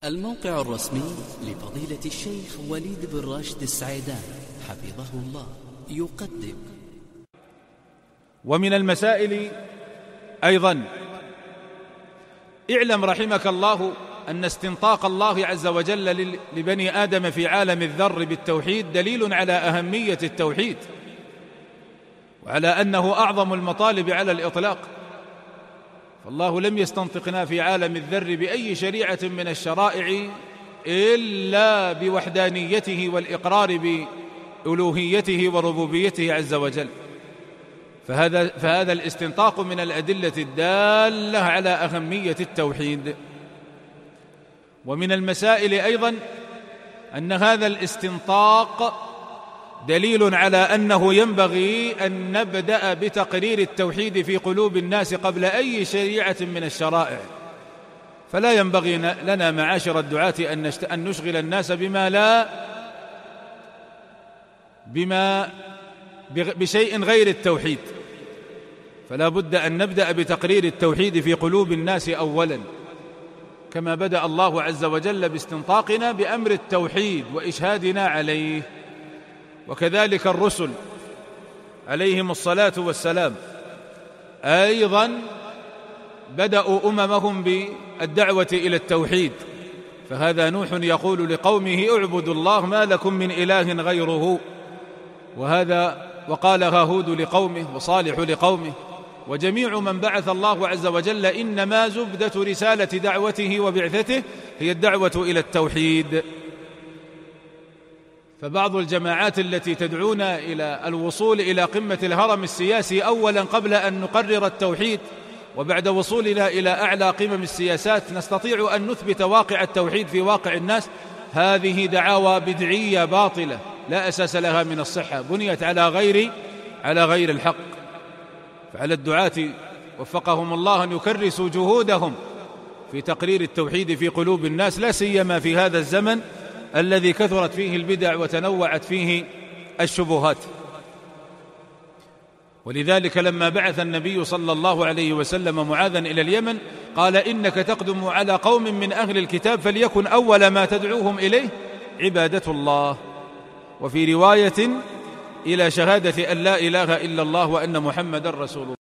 الموقع الرسمي لفضيلة الشيخ وليد بن راشد السعيدان حفظه الله يقدم. ومن المسائل أيضا اعلم رحمك الله أن استنطاق الله عز وجل لبني آدم في عالم الذر بالتوحيد دليل على أهمية التوحيد وعلى أنه أعظم المطالب على الإطلاق، فالله لم يستنطقنا في عالم الذر بأي شريعة من الشرائع إلا بوحدانيته والإقرار بألوهيته وربوبيته عز وجل، فهذا الاستنطاق من الأدلة الدالة على أهمية التوحيد. ومن المسائل أيضا أن هذا الاستنطاق دليل على أنه ينبغي أن نبدأ بتقرير التوحيد في قلوب الناس قبل أي شريعة من الشرائع، فلا ينبغي لنا معاشر الدعاة أن نشغل الناس بشيء غير التوحيد، فلا بد أن نبدأ بتقرير التوحيد في قلوب الناس أولا، كما بدأ الله عز وجل باستنطاقنا بأمر التوحيد وإشهادنا عليه. وكذلك الرسل عليهم الصلاة والسلام أيضا بدأوا أممهم بالدعوة إلى التوحيد، فهذا نوح يقول لقومه اعبدوا الله ما لكم من إله غيره، وقالها هود لقومه وصالح لقومه، وجميع من بعث الله عز وجل إنما زبدة رسالة دعوته وبعثته هي الدعوة إلى التوحيد. فبعض الجماعات التي تدعونا إلى الوصول إلى قمة الهرم السياسي أولا قبل أن نقرر التوحيد، وبعد وصولنا إلى أعلى قمم السياسات نستطيع أن نثبت واقع التوحيد في واقع الناس، هذه دعاوى بدعية باطلة لا أساس لها من الصحة، بنيت على غير الحق. فعلى الدعاة وفقهم الله أن يكرسوا جهودهم في تقرير التوحيد في قلوب الناس، لا سيما في هذا الزمن الذي كثرت فيه البدع وتنوعت فيه الشبهات. ولذلك لما بعث النبي صلى الله عليه وسلم معاذا إلى اليمن قال إنك تقدم على قوم من أهل الكتاب فليكن أول ما تدعوهم إليه عبادة الله، وفي رواية إلى شهادة أن لا إله إلا الله وأن محمدا رسول الله.